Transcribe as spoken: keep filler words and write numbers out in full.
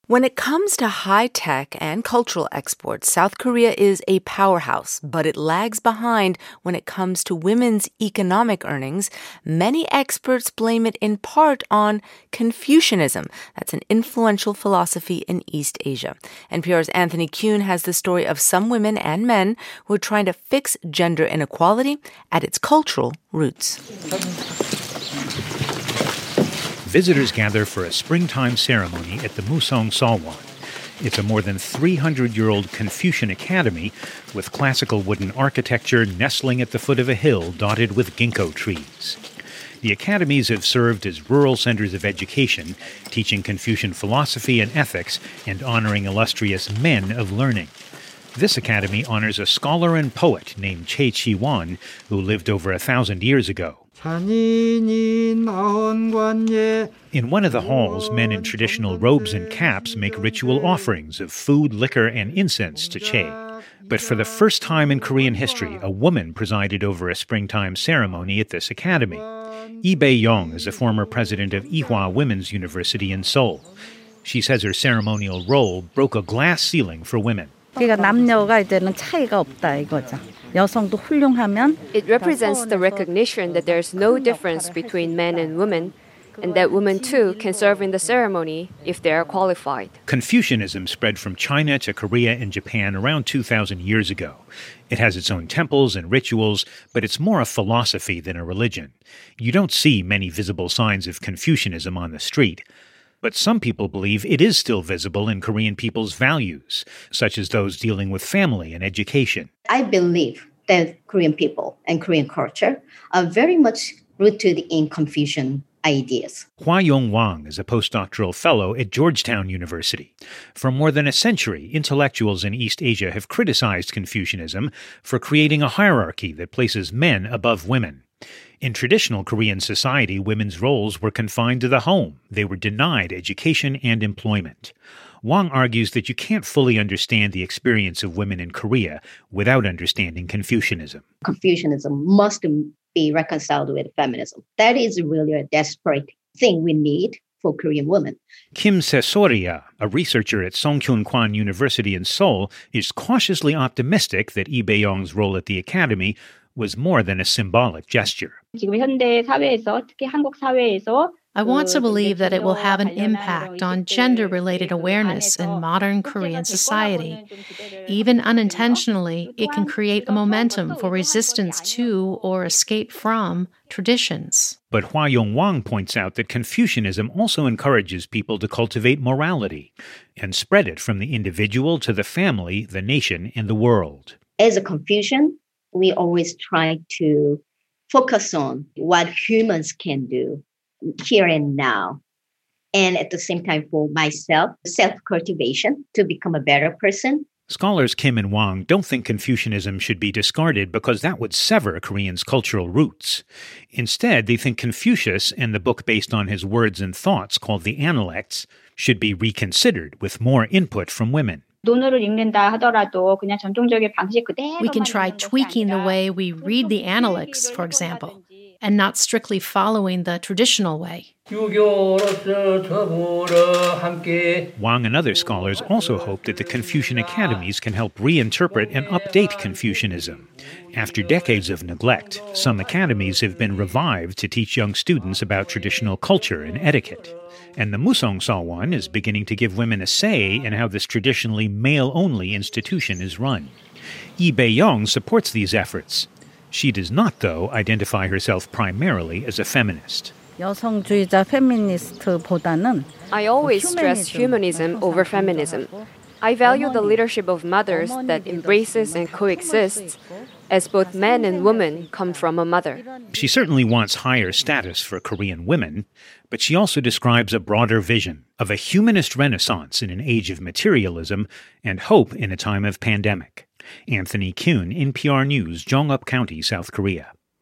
When it comes to high-tech and cultural exports, South Korea is a powerhouse, but it lags behind when it comes to women's economic earnings. Many experts blame it in part on Confucianism. That's an influential philosophy in East Asia. N P R's Anthony Kuhn has the story of some women and men who are trying to fix gender inequality at its cultural roots. Visitors gather for a springtime ceremony at the Musong Salwon. It's a more than three hundred year old Confucian academy with classical wooden architecture nestling at the foot of a hill dotted with ginkgo trees. The academies have served as rural centers of education, teaching Confucian philosophy and ethics and honoring illustrious men of learning. This academy honors a scholar and poet named Che Chi-wan, who lived over a thousand years ago. In one of the halls, men in traditional robes and caps make ritual offerings of food, liquor, and incense to Che. But for the first time in Korean history, a woman presided over a springtime ceremony at this academy. Lee Bae-yong is a former president of Ewha Women's University in Seoul. She says her ceremonial role broke a glass ceiling for women. It represents the recognition that there is no difference between men and women, and that women too can serve in the ceremony if they are qualified. Confucianism spread from China to Korea and Japan around two thousand years ago. It has its own temples and rituals, but it's more a philosophy than a religion. You don't see many visible signs of Confucianism on the street. But some people believe it is still visible in Korean people's values, such as those dealing with family and education. I believe that Korean people and Korean culture are very much rooted in Confucian ideas. Hwa Yong Wang is a postdoctoral fellow at Georgetown University. For more than a century, intellectuals in East Asia have criticized Confucianism for creating a hierarchy that places men above women. In traditional Korean society, women's roles were confined to the home. They were denied education and employment. Wang argues that you can't fully understand the experience of women in Korea without understanding Confucianism. Confucianism must be reconciled with feminism. That is really a desperate thing we need for Korean women. Kim Se-soria, a researcher at Songkyun-kwan University in Seoul, is cautiously optimistic that Lee Bae-yong's role at the academy was more than a symbolic gesture. I want to believe that it will have an impact on gender-related awareness in modern Korean society. Even unintentionally, it can create a momentum for resistance to or escape from traditions. But Hwa Yong Wang points out that Confucianism also encourages people to cultivate morality and spread it from the individual to the family, the nation, and the world. As a Confucian, we always try to focus on what humans can do here and now. And at the same time, for myself, self-cultivation to become a better person. Scholars Kim and Wang don't think Confucianism should be discarded because that would sever Koreans' cultural roots. Instead, they think Confucius and the book based on his words and thoughts called the Analects should be reconsidered with more input from women. We can try tweaking the way we read the Analects, for example, and not strictly following the traditional way. Wang and other scholars also hope that the Confucian academies can help reinterpret and update Confucianism. After decades of neglect, some academies have been revived to teach young students about traditional culture and etiquette. And the Musong Salwon is beginning to give women a say in how this traditionally male-only institution is run. Lee Bae-yong supports these efforts. She does not, though, identify herself primarily as a feminist. I always stress humanism over feminism. I value the leadership of mothers that embraces and coexists, as both men and women come from a mother. She certainly wants higher status for Korean women, but she also describes a broader vision of a humanist renaissance in an age of materialism and hope in a time of pandemic. Anthony Kuhn, N P R News, Jeongeuk County, South Korea.